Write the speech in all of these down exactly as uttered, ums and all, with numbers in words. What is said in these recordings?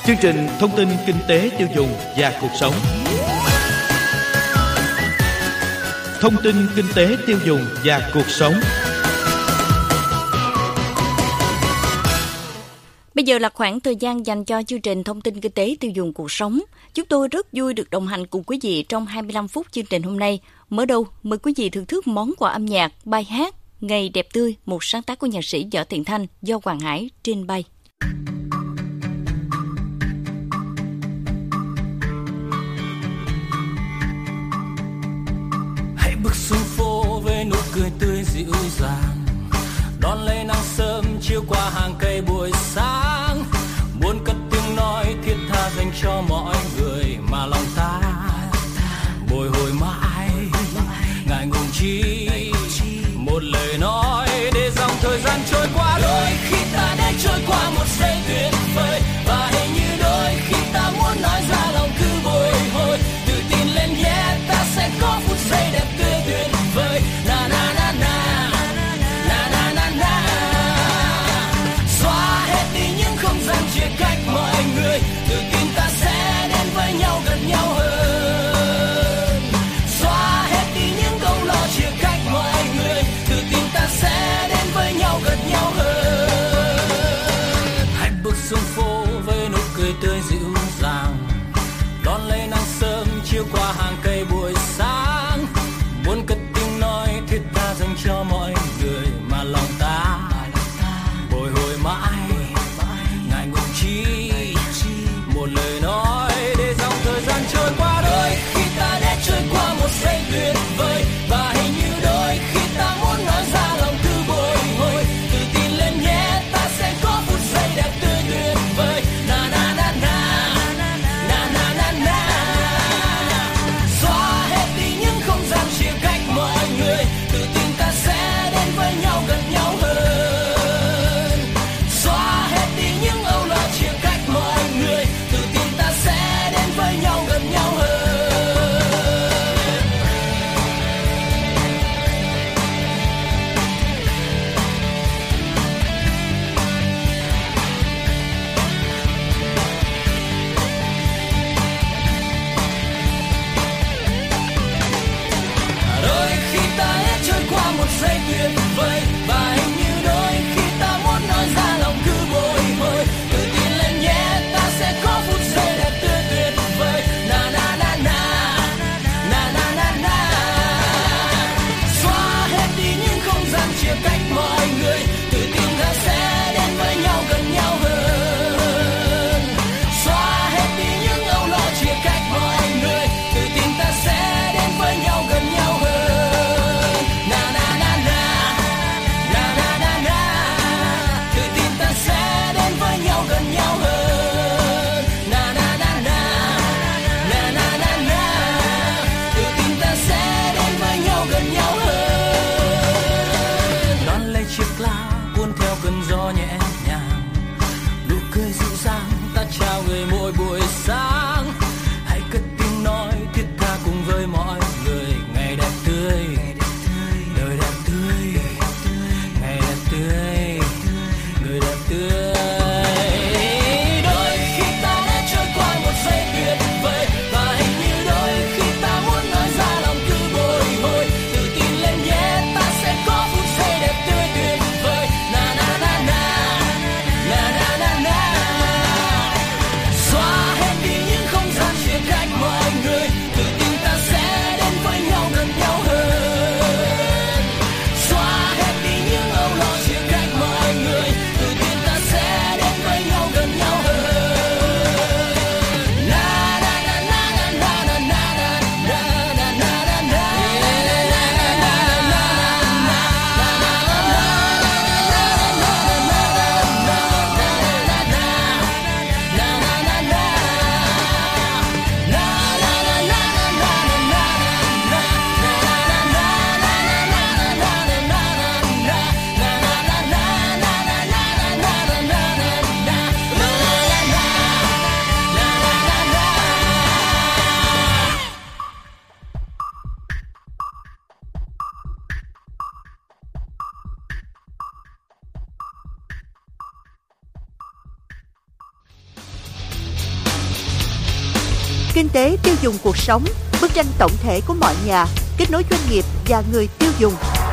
Chương trình thông tin kinh tế tiêu dùng và cuộc sống. Thông tin kinh tế tiêu dùng và cuộc sống. Bây giờ là khoảng thời gian dành cho chương trình thông tin kinh tế tiêu dùng cuộc sống. Chúng tôi rất vui được đồng hành cùng quý vị trong hai mươi lăm phút chương trình hôm nay. Mở đầu, mời quý vị thưởng thức món quà âm nhạc, bài hát Ngày đẹp tươi, một sáng tác của nhạc sĩ Võ Thiện Thanh do Hoàng Hải trình bày. Hãy bước xuống phố với nụ cười tươi dịu dàng, đón lấy nắng sớm chiếu qua hàng cây buổi sáng. Muốn cất tiếng nói thiết tha dành cho mọi người mà lòng ta bồi hồi mãi, ngại ngùng chi một lời nói để dòng thời gian trôi qua. Đôi khi ta để trôi qua một giây tuyệt vời, và hình như đôi khi ta muốn nói ra lòng cứ bồi hồi. Tự tin lên nhé, ta sẽ có phút giây đẹp tươi tuyệt vời. Na na na na na na na na. Xóa hết đi những không gian chia cách mọi người, tự tin ta sẽ đến với nhau gần nhau hơn. Xóa hết đi những câu lo chia cách mọi người, tự tin ta sẽ đến với nhau gần nhau hơn. Hãy bước xuống phố với nụ cười tươi dịu dàng, đón lấy nắng sớm chiếu qua hàng cây buổi sáng. Muốn cất tiếng nói thiết tha dành cho mọi người mà lòng ta bồi hồi mãi, ngại ngùng chi một lời nói để dòng thời gian trôi qua. Đôi khi ta để trôi qua một giây tuyệt vời, và hình như đôi khi ta muốn nói ra lòng cứ bồi hồi. Tự tin lên nhé, ta sẽ có phút giây đẹp tươi tuyệt vời. Na na na na na na na na. Xóa hết đi những không gian chia cách mọi người, tự tin ta sẽ đến với nhau gần nhau hơn. Xóa hết đi những âu lo chia cách mọi người, tự tin ta sẽ đến với nhau gần nhau hơn. Đôi khi ta hết trôi qua một giây tuyệt vời, và hình như đôi khi ta muốn nói ra lòng cứ bồi hồi. Tự tin lên nhé, ta sẽ có phút giây đẹp tươi tuyệt vời. Na na na na na na na na. Xóa hết đi những không gian chia cách mọi người, tự tin ta sẽ đến với nhau gần nhau hơn. Xóa hết đi những âu lo chia cách mọi người, tự tin ta sẽ đến với nhau gần nhau hơn. Na na na na na na na na. Tự tin ta sẽ đến với nhau gần nhau hơn. Na na na na na na na na. Tự tin ta sẽ đến với nhau gần nhau hơn. Đón lấy chiếc lá cuốn theo cơn gió nhẹ nhàng, nụ cười dịu dàng ta chào người mỗi buổi sáng. Hãy cất tiếng nói thiết tha cùng với mọi người. Ngày đẹp tươi, đời đẹp tươi, ngày đẹp tươi, người đẹp tươi. Đôi khi ta đã trôi qua một giây tuyệt vời, và hình như đôi khi ta muốn nói ra lòng cứ bồi hồi. Tự tin lên nhé, ta sẽ có phút giây đẹp tươi tuyệt vời. Na na na na Kinh tế tiêu dùng cuộc sống, bức tranh tổng thể của mọi nhà, kết nối doanh nghiệp và người tiêu dùng.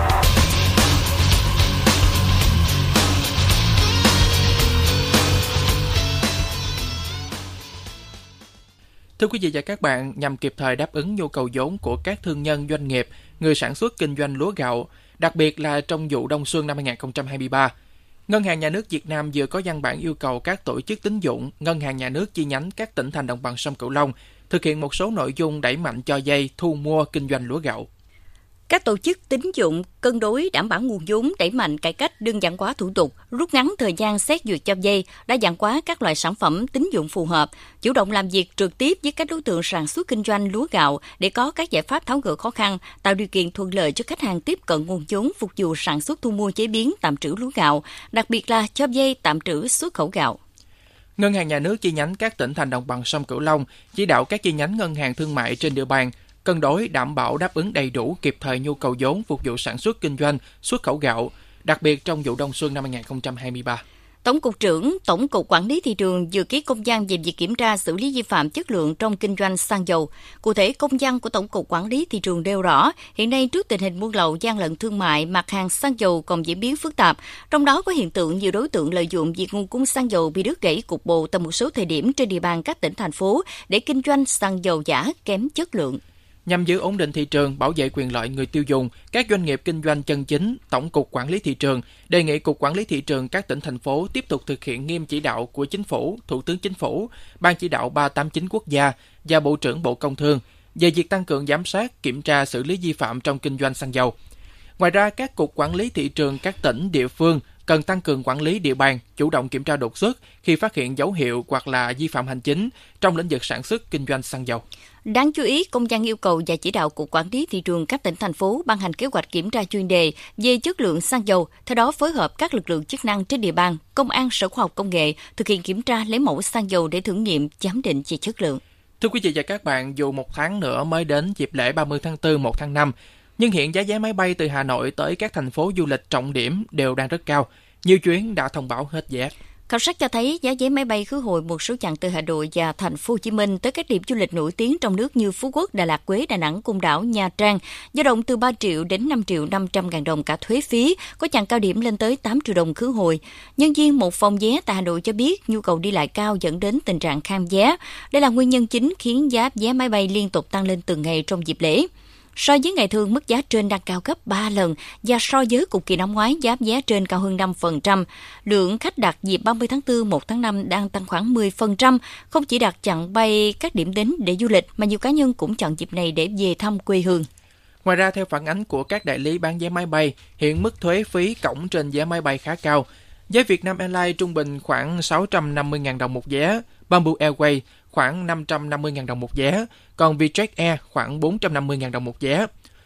Thưa quý vị và các bạn, nhằm kịp thời đáp ứng nhu cầu vốn của các thương nhân doanh nghiệp, người sản xuất kinh doanh lúa gạo, đặc biệt là trong vụ đông xuân năm hai không hai ba, Ngân hàng Nhà nước Việt Nam vừa có văn bản yêu cầu các tổ chức tín dụng, ngân hàng nhà nước chi nhánh các tỉnh thành đồng bằng sông Cửu Long thực hiện một số nội dung đẩy mạnh cho vay thu mua kinh doanh lúa gạo. Các tổ chức tín dụng cân đối đảm bảo nguồn vốn, đẩy mạnh cải cách, đơn giản hóa thủ tục, rút ngắn thời gian xét duyệt cho vay, đa dạng hóa các loại sản phẩm tín dụng phù hợp, chủ động làm việc trực tiếp với các đối tượng sản xuất kinh doanh lúa gạo để có các giải pháp tháo gỡ khó khăn, tạo điều kiện thuận lợi cho khách hàng tiếp cận nguồn vốn phục vụ sản xuất thu mua chế biến tạm trữ lúa gạo, đặc biệt là cho vay tạm trữ xuất khẩu gạo. Ngân hàng Nhà nước chi nhánh các tỉnh thành đồng bằng sông Cửu Long chỉ đạo các chi nhánh ngân hàng thương mại trên địa bàn cân đối đảm bảo đáp ứng đầy đủ kịp thời nhu cầu vốn phục vụ sản xuất kinh doanh, xuất khẩu gạo, đặc biệt trong vụ đông xuân năm hai không hai ba. Tổng cục trưởng Tổng cục Quản lý thị trường vừa ký công văn về việc kiểm tra xử lý vi phạm chất lượng trong kinh doanh xăng dầu. Cụ thể, công văn của Tổng cục Quản lý thị trường nêu rõ, hiện nay trước tình hình buôn lậu, gian lận thương mại, mặt hàng xăng dầu còn diễn biến phức tạp, trong đó có hiện tượng nhiều đối tượng lợi dụng việc nguồn cung xăng dầu bị đứt gãy cục bộ tại một số thời điểm trên địa bàn các tỉnh thành phố để kinh doanh xăng dầu giả kém chất lượng. Nhằm giữ ổn định thị trường, bảo vệ quyền lợi người tiêu dùng, các doanh nghiệp kinh doanh chân chính, Tổng cục Quản lý thị trường đề nghị Cục Quản lý thị trường các tỉnh thành phố tiếp tục thực hiện nghiêm chỉ đạo của Chính phủ, Thủ tướng Chính phủ, Ban chỉ đạo ba tám chín quốc gia và Bộ trưởng Bộ Công Thương về việc tăng cường giám sát, kiểm tra xử lý vi phạm trong kinh doanh xăng dầu. Ngoài ra, các cục quản lý thị trường các tỉnh, địa phương cần tăng cường quản lý địa bàn, chủ động kiểm tra đột xuất khi phát hiện dấu hiệu hoặc là vi phạm hành chính trong lĩnh vực sản xuất kinh doanh xăng dầu. Đáng chú ý, công văn yêu cầu và chỉ đạo Cục Quản lý thị trường các tỉnh, thành phố ban hành kế hoạch kiểm tra chuyên đề về chất lượng xăng dầu, theo đó phối hợp các lực lượng chức năng trên địa bàn, Công an, Sở Khoa học Công nghệ thực hiện kiểm tra lấy mẫu xăng dầu để thử nghiệm, giám định về chất lượng. Thưa quý vị và các bạn, dù một tháng nữa mới đến dịp lễ ba mươi tháng tư, một tháng năm, nhưng hiện giá vé máy bay từ Hà Nội tới các thành phố du lịch trọng điểm đều đang rất cao. Nhiều chuyến đã thông báo hết vé. Khảo sát cho thấy giá vé máy bay khứ hồi một số chặng từ Hà Nội và Thành phố Hồ Chí Minh tới các điểm du lịch nổi tiếng trong nước như Phú Quốc, Đà Lạt, Huế, Đà Nẵng, Côn Đảo, Nha Trang dao động từ ba triệu đến năm triệu năm trăm ngàn đồng cả thuế phí, có chặng cao điểm lên tới tám triệu đồng khứ hồi. Nhân viên một phòng vé tại Hà Nội cho biết nhu cầu đi lại cao dẫn đến tình trạng khan vé. Đây là nguyên nhân chính khiến giá vé máy bay liên tục tăng lên từng ngày trong dịp lễ. So với ngày thường, mức giá trên đang cao gấp ba lần và so với cùng kỳ năm ngoái, giá vé trên cao hơn năm phần trăm. Lượng khách đặt dịp ba mươi tháng tư, một tháng năm đang tăng khoảng mười phần trăm. Không chỉ đặt chặng bay các điểm đến để du lịch, mà nhiều cá nhân cũng chọn dịp này để về thăm quê hương. Ngoài ra, theo phản ánh của các đại lý bán vé máy bay, hiện mức thuế phí cổng trên vé máy bay khá cao. Với Vietnam Airlines trung bình khoảng sáu trăm năm mươi nghìn đồng một vé, Bamboo Airways khoảng năm trăm năm mươi nghìn đồng một vé, còn Vietjet Air khoảng bốn trăm năm mươi nghìn đồng một vé.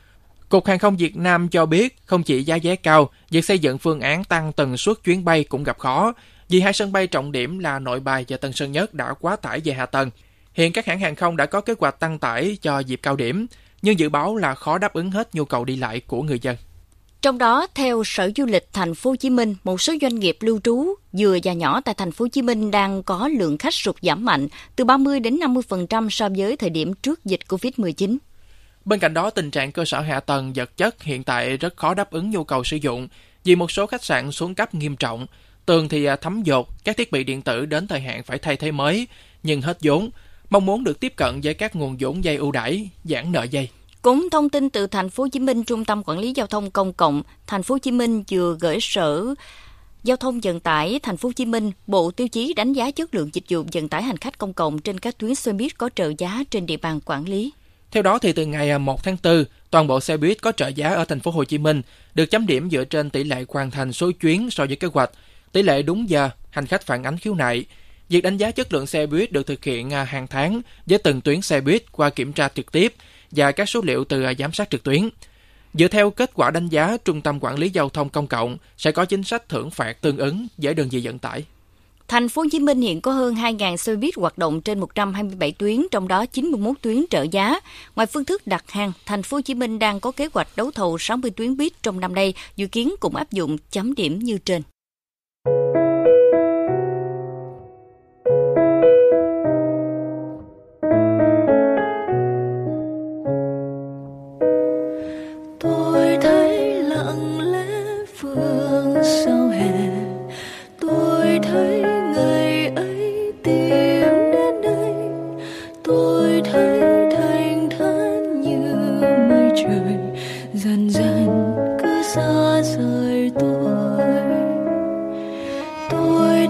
Cục Hàng không Việt Nam cho biết không chỉ giá vé cao, việc xây dựng phương án tăng tần suất chuyến bay cũng gặp khó, vì hai sân bay trọng điểm là Nội Bài và Tân Sơn Nhất đã quá tải về hạ tầng. Hiện các hãng hàng không đã có kế hoạch tăng tải cho dịp cao điểm, nhưng dự báo là khó đáp ứng hết nhu cầu đi lại của người dân. Trong đó, theo Sở Du lịch Thành phố Hồ Chí Minh, một số doanh nghiệp lưu trú vừa và nhỏ tại Thành phố Hồ Chí Minh đang có lượng khách sụt giảm mạnh từ ba mươi đến năm mươi phần trăm so với thời điểm trước dịch covid mười chín. Bên cạnh đó, tình trạng cơ sở hạ tầng vật chất hiện tại rất khó đáp ứng nhu cầu sử dụng vì một số khách sạn xuống cấp nghiêm trọng, tường thì thấm dột, các thiết bị điện tử đến thời hạn phải thay thế mới nhưng hết vốn, mong muốn được tiếp cận với các nguồn vốn vay ưu đãi, giãn nợ vay. Cũng thông tin từ Thành phố Hồ Chí Minh, Trung tâm Quản lý Giao thông Công cộng Thành phố Hồ Chí Minh vừa gửi Sở Giao thông Vận tải Thành phố Hồ Chí Minh bộ tiêu chí đánh giá chất lượng dịch vụ vận tải hành khách công cộng trên các tuyến xe buýt có trợ giá trên địa bàn quản lý. Theo đó thì từ ngày một tháng tư, toàn bộ xe buýt có trợ giá ở Thành phố Hồ Chí Minh được chấm điểm dựa trên tỷ lệ hoàn thành số chuyến so với kế hoạch, tỷ lệ đúng giờ, hành khách phản ánh khiếu nại. Việc đánh giá chất lượng xe buýt được thực hiện hàng tháng với từng tuyến xe buýt qua kiểm tra trực tiếp và các số liệu từ giám sát trực tuyến. Dựa theo kết quả đánh giá, Trung tâm Quản lý Giao thông Công cộng sẽ có chính sách thưởng phạt tương ứng với đơn vị vận tải. Thành phố Hồ Chí Minh hiện có hơn hai nghìn xe buýt hoạt động trên một trăm hai mươi bảy tuyến, trong đó chín mươi mốt tuyến trợ giá. Ngoài phương thức đặt hàng, Thành phố Hồ Chí Minh đang có kế hoạch đấu thầu sáu mươi tuyến buýt trong năm nay, dự kiến cũng áp dụng chấm điểm như trên.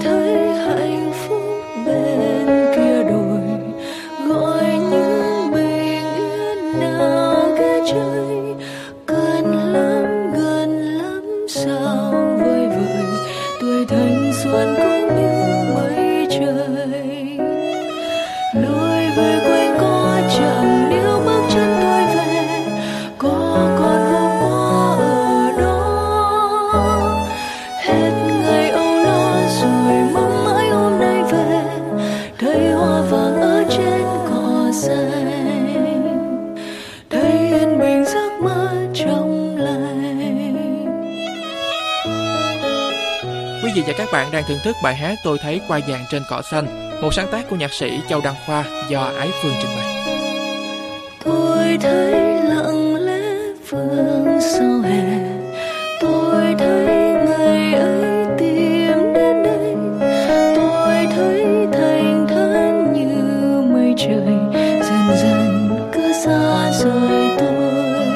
thấy hạnh phúc bên kia đồi, gọi những bình yên nào kia trời. Gần lắm, gần lắm sao vơi vợi, tuổi thanh xuân cũng như mây trời. Lối về quanh có chẳng níu bước chân tôi về, có con hôm qua ở đó. Hết ngày âu lo rồi mong mãi hôm nay về, thấy hoa vàng ở trên cỏ xanh, thấy yên bình giấc mơ trong lành. Quý vị và các bạn đang thưởng thức bài hát Tôi thấy hoa vàng trên cỏ xanh, một sáng tác của nhạc sĩ Châu Đăng Khoa do Ái Phương trình bày. Tôi thấy lặng lẽ phương sau hè, tôi thấy ngày ấy tìm đến đây, tôi thấy thành thản như mây trời, dần dần cứ xa rời tôi.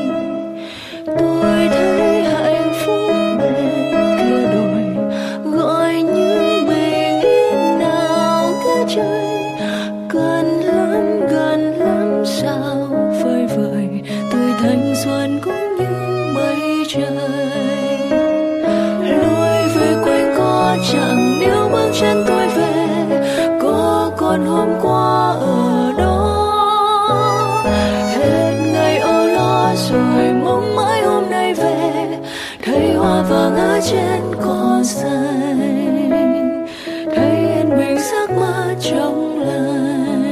Tôi thấy hạnh phúc bên kia đồi, gọi những bình yên nào kia trời. Gần lắm, gần lắm sao vơi vợi, tuổi thanh xuân cũng như mây trời. Lối về quanh có chẳng níu bước chân tôi về, có con hôm qua ở đó. Hết ngày âu lo rồi mong mãi hôm nay về, thấy hoa vàng ở trên cỏ xanh, thấy yên bình giấc mơ trong lành.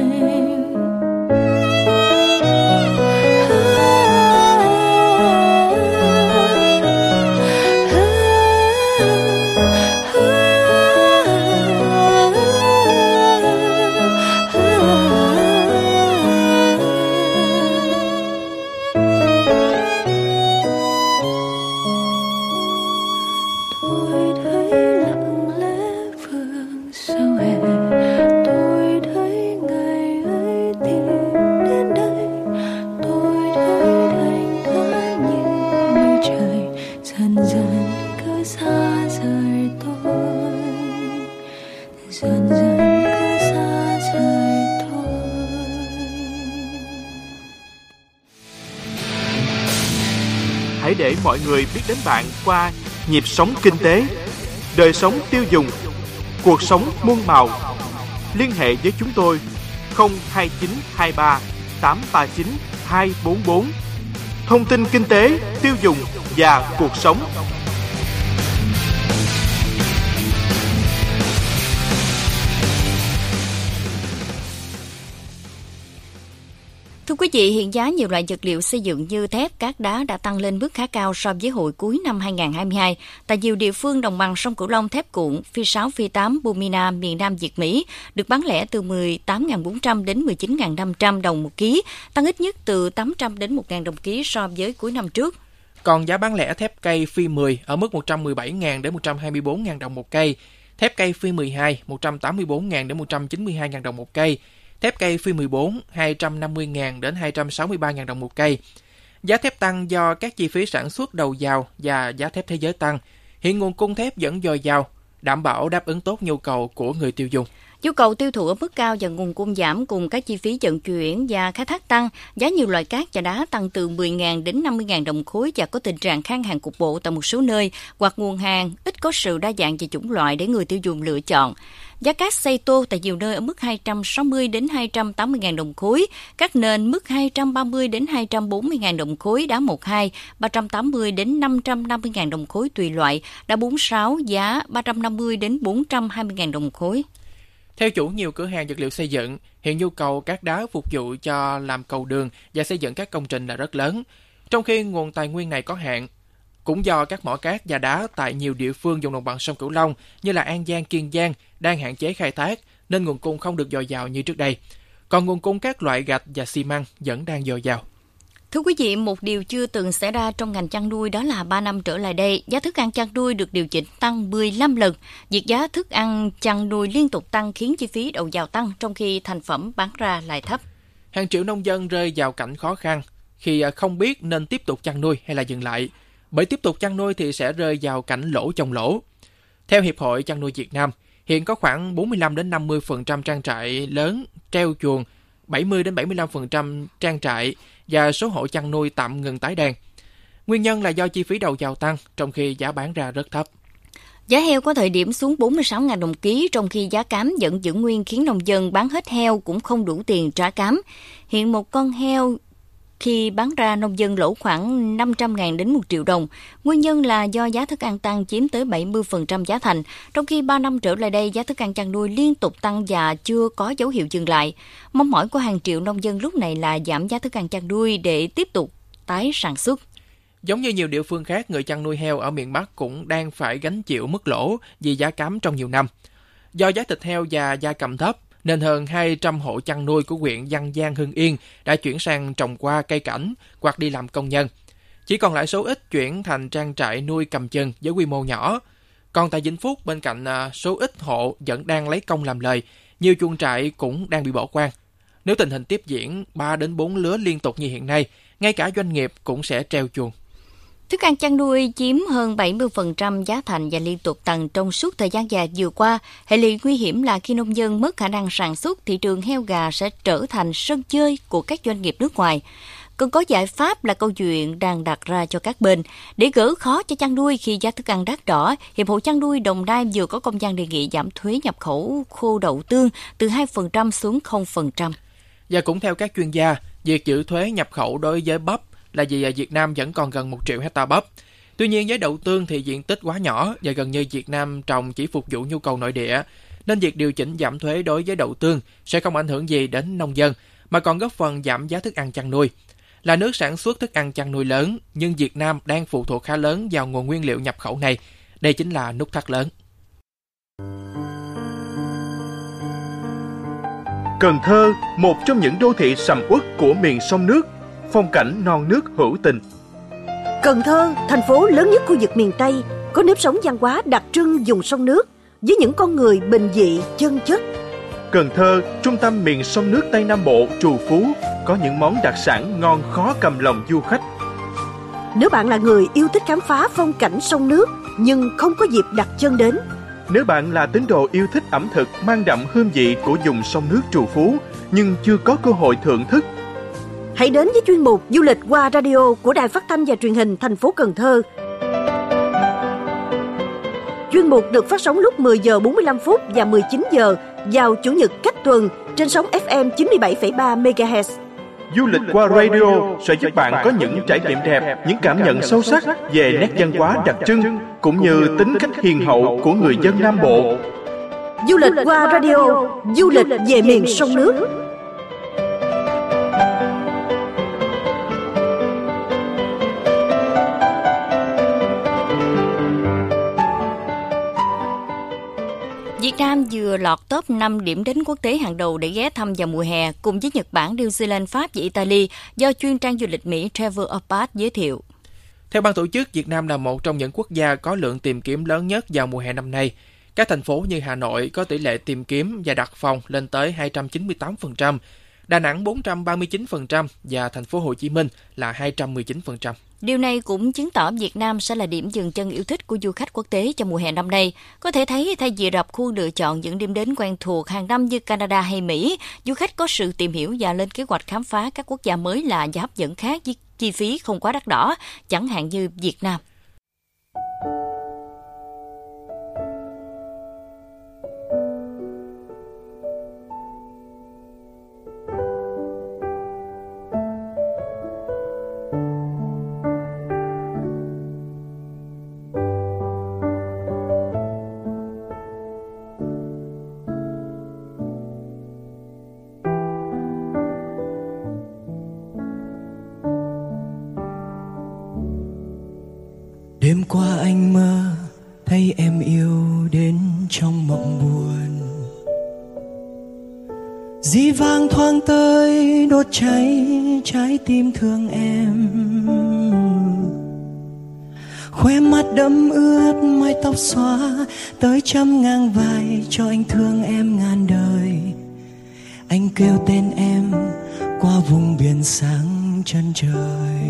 Tôi thấy lặng lẽ phương sau hè, tôi thấy ngày ấy tìm đến đây, tôi thấy thành thản như mây trời, dần dần cứ xa rời tôi, dần dần cứ xa rời tôi. Hãy để mọi người biết đến bạn qua nhịp sống kinh tế, đời sống tiêu dùng, cuộc sống muôn màu. Liên hệ với chúng tôi không hai chín hai ba tám ba chín hai bốn bốn. Thông tin kinh tế, tiêu dùng và cuộc sống. Thưa quý vị, hiện giá nhiều loại vật liệu xây dựng như thép, cát đá đã tăng lên mức khá cao so với hồi cuối năm hai không hai hai. Tại nhiều địa phương đồng bằng sông Cửu Long, thép cuộn phi sáu, phi tám, Bumina miền Nam Việt Mỹ được bán lẻ từ mười tám nghìn bốn trăm đến mười chín nghìn năm trăm đồng một ký, tăng ít nhất từ tám trăm đến một nghìn đồng ký so với cuối năm trước. Còn giá bán lẻ thép cây phi mười ở mức một trăm mười bảy nghìn đến một trăm hai mươi bốn nghìn đồng một cây, thép cây phi mười hai một trăm tám mươi bốn nghìn đến một trăm chín mươi hai nghìn đồng một cây, thép cây phi mười bốn hai trăm năm mươi nghìn đến hai trăm sáu mươi ba nghìn đồng một cây. Giá thép tăng do các chi phí sản xuất đầu vào và giá thép thế giới tăng. Hiện nguồn cung thép vẫn dồi dào, đảm bảo đáp ứng tốt nhu cầu của người tiêu dùng. Nhu cầu tiêu thụ ở mức cao và nguồn cung giảm cùng các chi phí vận chuyển và khai thác tăng, giá nhiều loại cát và đá tăng từ mười nghìn đến năm mươi nghìn đồng khối và có tình trạng khan hàng cục bộ tại một số nơi hoặc nguồn hàng ít có sự đa dạng về chủng loại để người tiêu dùng lựa chọn. Giá cát xây tô tại nhiều nơi ở mức hai trăm sáu mươi đến hai trăm tám mươi nghìn đồng khối, các nền mức hai trăm ba mươi đến hai trăm bốn mươi nghìn đồng khối, đá một hai, ba trăm tám mươi đến năm trăm năm mươi nghìn đồng khối tùy loại, đá bốn sáu giá ba trăm năm mươi đến bốn trăm hai mươi nghìn đồng khối. Theo chủ nhiều cửa hàng vật liệu xây dựng, hiện nhu cầu cát đá phục vụ cho làm cầu đường và xây dựng các công trình là rất lớn, trong khi nguồn tài nguyên này có hạn. Cũng do các mỏ cát và đá tại nhiều địa phương vùng đồng bằng sông Cửu Long như là An Giang, Kiên Giang đang hạn chế khai thác nên nguồn cung không được dồi dào như trước đây. Còn nguồn cung các loại gạch và xi măng vẫn đang dồi dào. Thưa quý vị, một điều chưa từng xảy ra trong ngành chăn nuôi đó là ba năm trở lại đây, giá thức ăn chăn nuôi được điều chỉnh tăng mười lăm lần. Việc giá thức ăn chăn nuôi liên tục tăng khiến chi phí đầu vào tăng trong khi thành phẩm bán ra lại thấp. Hàng triệu nông dân rơi vào cảnh khó khăn khi không biết nên tiếp tục chăn nuôi hay là dừng lại. Bởi tiếp tục chăn nuôi thì sẽ rơi vào cảnh lỗ chồng lỗ. Theo Hiệp hội Chăn nuôi Việt Nam, Hiện có khoảng bốn mươi lăm đến năm mươi phần trăm trang trại lớn treo chuồng, bảy mươi đến bảy mươi lăm phần trăm trang trại và số hộ chăn nuôi tạm ngừng tái đàn. Nguyên nhân là do chi phí đầu vào tăng, trong khi giá bán ra rất thấp. Giá heo có thời điểm xuống bốn mươi sáu nghìn đồng ký, trong khi giá cám vẫn giữ nguyên khiến nông dân bán hết heo cũng không đủ tiền trả cám. Hiện một con heo khi bán ra nông dân lỗ khoảng năm trăm nghìn đến một triệu đồng. Nguyên nhân là do giá thức ăn tăng chiếm tới bảy mươi phần trăm giá thành, trong khi ba năm trở lại đây giá thức ăn chăn nuôi liên tục tăng và chưa có dấu hiệu dừng lại. Mong mỏi của hàng triệu nông dân lúc này là giảm giá thức ăn chăn nuôi để tiếp tục tái sản xuất. Giống như nhiều địa phương khác, người chăn nuôi heo ở miền Bắc cũng đang phải gánh chịu mức lỗ vì giá cám trong nhiều năm. Do giá thịt heo và gia cầm thấp, nên hơn hai trăm hộ chăn nuôi của huyện Văn Giang, Hưng Yên đã chuyển sang trồng hoa cây cảnh hoặc đi làm công nhân. Chỉ còn lại số ít chuyển thành trang trại nuôi cầm chừng với quy mô nhỏ. Còn tại Vĩnh Phúc, bên cạnh số ít hộ vẫn đang lấy công làm lời, nhiều chuồng trại cũng đang bị bỏ hoang. Nếu tình hình tiếp diễn ba đến bốn lứa liên tục như hiện nay, ngay cả doanh nghiệp cũng sẽ treo chuồng. Thức ăn chăn nuôi chiếm hơn bảy mươi phần trăm giá thành và liên tục tăng trong suốt thời gian dài vừa qua. Hệ lụy nguy hiểm là khi nông dân mất khả năng sản xuất, thị trường heo gà sẽ trở thành sân chơi của các doanh nghiệp nước ngoài. Cần có giải pháp là câu chuyện đang đặt ra cho các bên. Để gỡ khó cho chăn nuôi khi giá thức ăn đắt đỏ, Hiệp hội Chăn nuôi Đồng Nai vừa có công văn đề nghị giảm thuế nhập khẩu khô đậu tương từ hai phần trăm xuống không phần trăm. Và cũng theo các chuyên gia, việc giữ thuế nhập khẩu đối với bắp là vì Việt Nam vẫn còn gần một triệu hectare bắp. Tuy nhiên với đậu tương thì diện tích quá nhỏ và gần như Việt Nam trồng chỉ phục vụ nhu cầu nội địa, nên việc điều chỉnh giảm thuế đối với đậu tương sẽ không ảnh hưởng gì đến nông dân, mà còn góp phần giảm giá thức ăn chăn nuôi. Là nước sản xuất thức ăn chăn nuôi lớn, nhưng Việt Nam đang phụ thuộc khá lớn vào nguồn nguyên liệu nhập khẩu này. Đây chính là nút thắt lớn. Cần Thơ, một trong những đô thị sầm uất của miền sông nước, phong cảnh non nước hữu tình. Cần Thơ, thành phố lớn nhất khu vực miền Tây, có nếp sống văn hóa đặc trưng vùng sông nước, với những con người bình dị, chân chất. Cần Thơ, trung tâm miền sông nước Tây Nam Bộ, trù phú, có những món đặc sản ngon khó cầm lòng du khách. Nếu bạn là người yêu thích khám phá phong cảnh sông nước, nhưng không có dịp đặt chân đến. Nếu bạn là tín đồ yêu thích ẩm thực mang đậm hương vị của vùng sông nước trù phú, nhưng chưa có cơ hội thưởng thức, hãy đến với chuyên mục Du lịch qua radio của Đài Phát thanh và Truyền hình thành phố Cần Thơ. Chuyên mục được phát sóng lúc mười giờ bốn mươi lăm phút và mười chín giờ vào Chủ nhật cách tuần trên sóng ép em chín mươi bảy phẩy ba mê ga héc. Du lịch qua radio sẽ giúp bạn có những trải nghiệm đẹp, những cảm nhận sâu sắc về nét văn hóa đặc trưng, cũng như tính cách hiền hậu của người dân Nam Bộ. Du lịch qua radio, du lịch về miền sông nước. Việt Nam vừa lọt top năm điểm đến quốc tế hàng đầu để ghé thăm vào mùa hè, cùng với Nhật Bản, New Zealand, Pháp và Italy, do chuyên trang du lịch Mỹ Travel Apart giới thiệu. Theo ban tổ chức, Việt Nam là một trong những quốc gia có lượng tìm kiếm lớn nhất vào mùa hè năm nay. Các thành phố như Hà Nội có tỷ lệ tìm kiếm và đặt phòng lên tới hai trăm chín mươi tám phần trăm, Đà Nẵng bốn trăm ba mươi chín phần trăm và thành phố Hồ Chí Minh là hai trăm mười chín phần trăm. Điều này cũng chứng tỏ Việt Nam sẽ là điểm dừng chân yêu thích của du khách quốc tế cho mùa hè năm nay. Có thể thấy thay vì rập khuôn lựa chọn những điểm đến quen thuộc hàng năm như Canada hay Mỹ, du khách có sự tìm hiểu và lên kế hoạch khám phá các quốc gia mới lạ và hấp dẫn khác với chi phí không quá đắt đỏ, chẳng hạn như Việt Nam. Đêm qua anh mơ thấy em yêu đến trong mộng buồn, dĩ vang thoáng tới đốt cháy trái tim thương em. Khóe mắt đẫm ướt, mái tóc xóa tới trăm ngang vai cho anh thương em ngàn đời. Anh kêu tên em qua vùng biển sáng chân trời.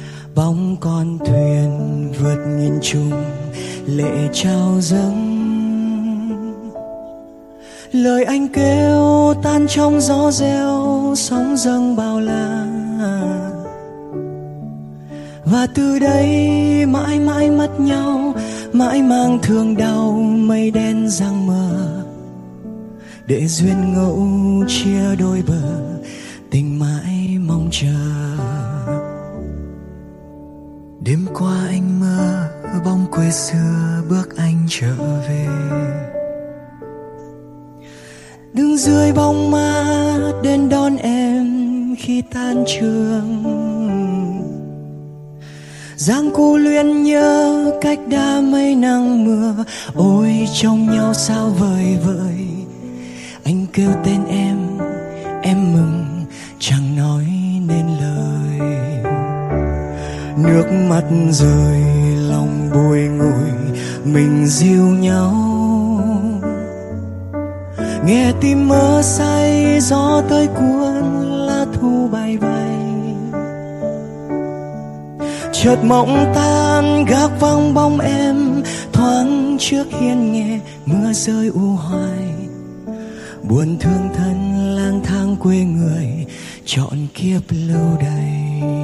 Bóng con thuyền vượt nghìn trùng, lệ trao dâng lời anh kêu tan trong gió reo, sóng dâng bao la. Và từ đây mãi mãi mất nhau, mãi mang thương đau mây đen giăng mờ, để duyên ngẫu chia đôi bờ, tình mãi mong chờ. Đêm qua anh mơ bóng quê xưa bước anh trở về, đứng dưới bóng mát đến đón em khi tan trường. Giang cu luyến nhớ cách đã mấy nắng mưa, ôi trông nhau sao vời vợi. Anh kêu tên em, em mừng chẳng nói nên lời. Nước mắt rơi lòng bồi ngồi, mình dìu nhau. Nghe tim mơ say gió tới cuốn lá thu bay bay. Chợt mộng tan gác vắng bóng em, thoáng trước hiên nghe mưa rơi u hoài. Buồn thương thân lang thang quê người, trọn kiếp lâu đài.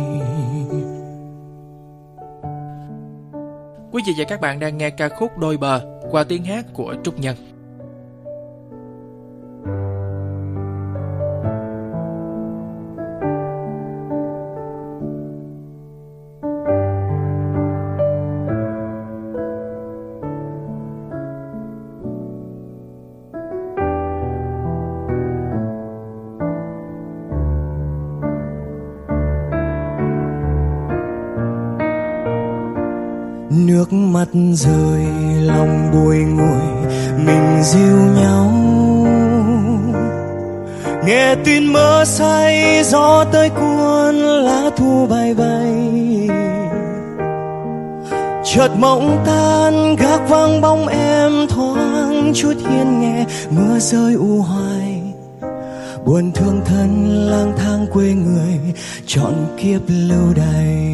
Quý vị và các bạn đang nghe ca khúc Đôi Bờ qua tiếng hát của Trúc Nhân. Nước mắt rơi lòng bồi ngồi, mình dìu nhau. Nghe tin mơ say gió tới cuốn lá thu bay bay. Chợt mộng tan gác vắng bóng em, thoáng chút hiên nghe mưa rơi u hoài. Buồn thương thân lang thang quê người, trọn kiếp lâu đài.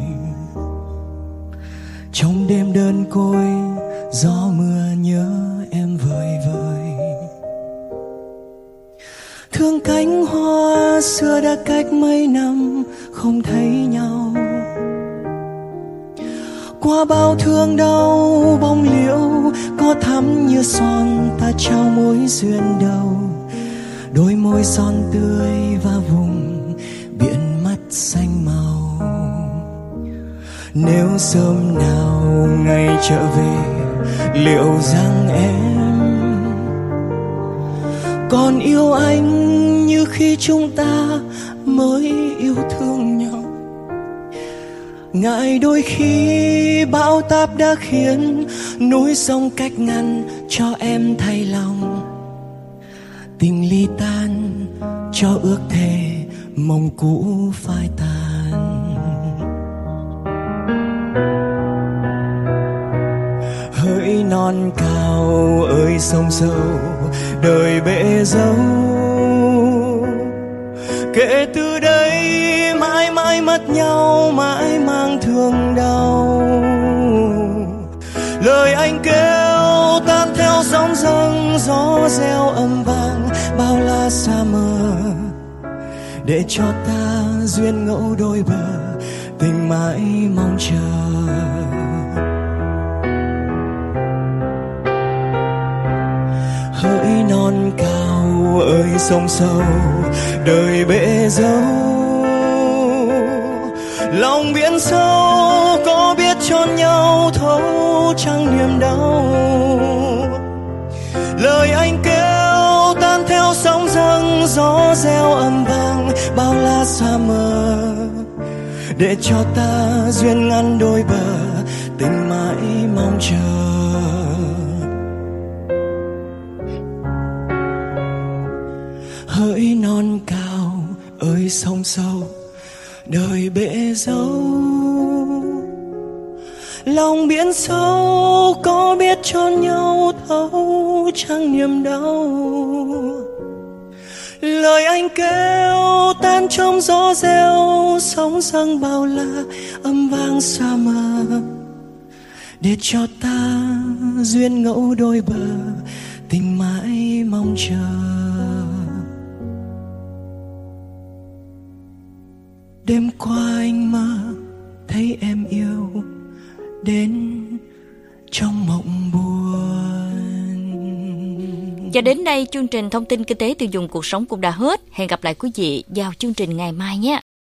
Trong đêm đơn côi gió mưa nhớ em vời vời. Thương cánh hoa xưa đã cách mấy năm không thấy nhau. Qua bao thương đau bóng liễu có thắm như son, ta trao mối duyên đầu. Đôi môi son tươi và vùng biển mắt xanh màu. Nếu sớm nào ngày trở về, liệu rằng em còn yêu anh như khi chúng ta mới yêu thương nhau? Ngại đôi khi bão táp đã khiến núi sông cách ngăn cho em thay lòng. Tình ly tan cho ước thề, mong cũ phai tàn. Hỡi non cao ơi sông sâu, đời bể dâu. Kể từ đây mãi mãi mất nhau, mãi mang thương đau. Lời anh kêu tan theo sóng dâng, gió reo âm vang bao la xa mờ. Để cho ta duyên ngẫu đôi bờ, tình mãi mong chờ. Hỡi non cao ơi sông sâu, đời bể dâu. Lòng biển sâu có biết tròn nhau thấu chẳng niềm đau. Lời anh kêu tan theo sóng dâng, gió reo âm vang bao la xa mờ. Để cho ta duyên ngăn đôi bờ, tình mãi mong chờ. Hỡi non cao ơi sông sâu, đời bể dâu. Lòng biển sâu có biết tròn nhau thấu chẳng niềm đau. Lời anh kêu tan trong gió reo, sóng dâng bao la âm vang xa mờ. Để cho ta duyên ngẫu đôi bờ, tình mãi mong chờ. Đêm qua anh mơ thấy em yêu đến trong mộng buồn. Cho đến đây chương trình Thông tin Kinh tế Tiêu dùng Cuộc sống cũng đã hết. Hẹn gặp lại quý vị vào chương trình ngày mai nhé.